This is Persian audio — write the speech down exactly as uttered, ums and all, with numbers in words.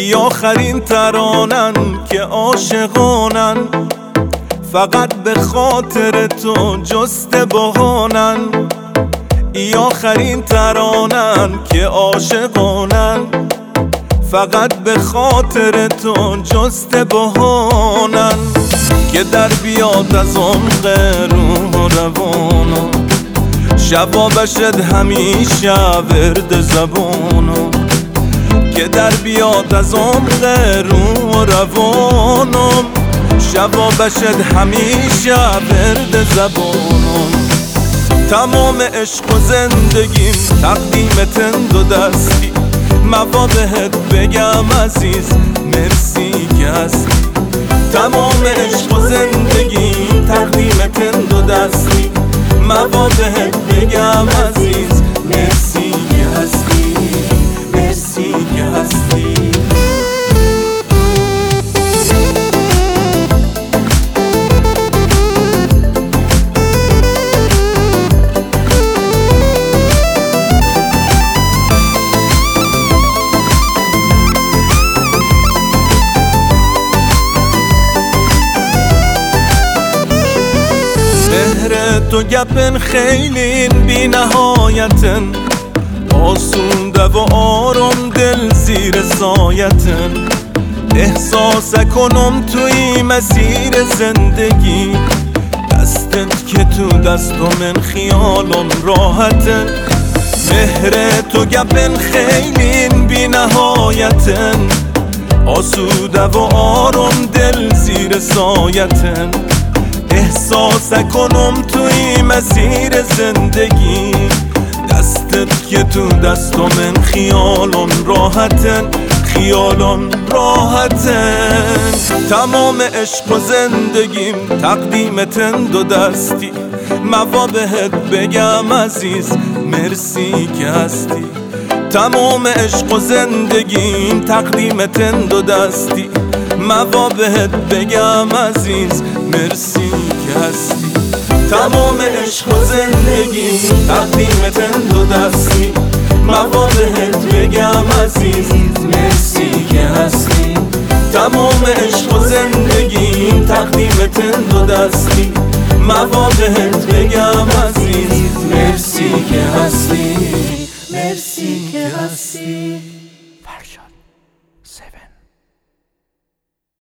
ای آخرین ترانن که عاشقانن، فقط به خاطر تو جست بهانن. ای آخرین ترانن که عاشقانن، فقط به خاطر تو جست بهانن. که در بیاد از عمق روح و روانو، شبا بشد همیشه ورد زبانو. که در بیاد از عمق روح و روانو، شبا بشد همیشه ورد زبانو. تمام عشق و زندگیم تقدیمت دو دستی، موا بهت بگم عزیز مرسی که هستی. تمام عشق و زندگیم تقدیمت دو دستی، موا بهت بگم عزیز مرسی که هستی، مرسی که هستی. مهر تو گپن خیلی بی نهایتن، آسونده و آرام دل زیر سایتن. احساس کنم توی مسیر زندگی، دستت که تو دست و من خیالم راحتن. مهر تو گپن خیلی بی نهایتن، آسوده و آرام دل زیر سایتن. احساس کنم توی مسیر زندگی، دستت که تو دست و من خیالم راحتن، خیالم راحتن. تمام عشق و زندگیم تقدیمتن دو دستی، موا بهت بگم عزیز مرسی که هستی. تمام عشق و زندگیم تقدیمتن دو دستی، موا بهت بگم عزیز مرسی که هستی. تمام عشق و زندگیم تقدیمتن دو دستی، موا بهت بگم عزیز مرسی که هستی. تمام عشق و زندگیم تقدیمتن دو دستی، موا بهت بگم عزیز مرسی که